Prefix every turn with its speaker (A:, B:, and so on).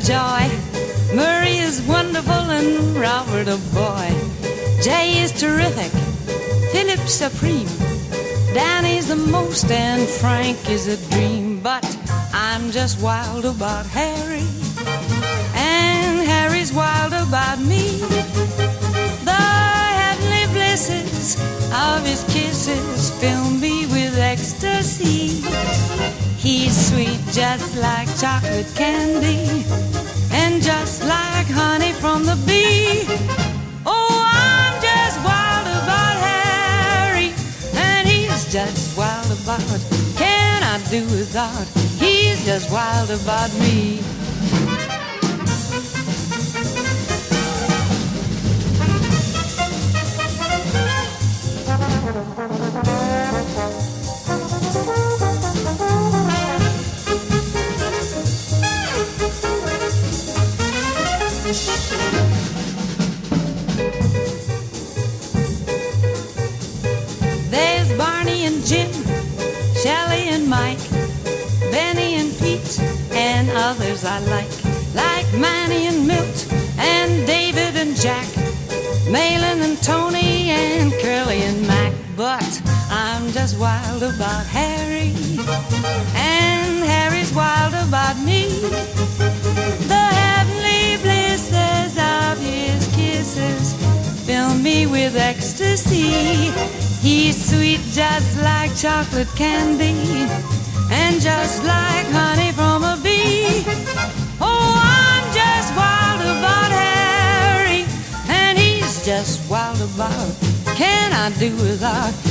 A: joy. Murray is wonderful and Robert a boy. Jay is terrific, Philip's supreme. Danny's the most and Frank is a dream. But I'm just wild about Harry, and Harry's wild about me. The heavenly blisses of his kisses fill me with ecstasy. He's sweet just like chocolate candy, and just like honey from the bee. Oh, I'm just wild about Harry, and he's just wild about. Can I do without? He's just wild about me. There's Barney and Jim, Shelley and Mike, Benny and Pete, and others I like Manny and Milt, and David and Jack, Malin and Tony, and Curly and Mac. But I'm just wild about Harry, and Harry's wild about me. The heavenly blisses of his kisses fill me with ecstasy. He's sweet just like chocolate candy, and just like honey from a bee. Oh, I'm just wild about Harry, and he's just wild about. Can I do without?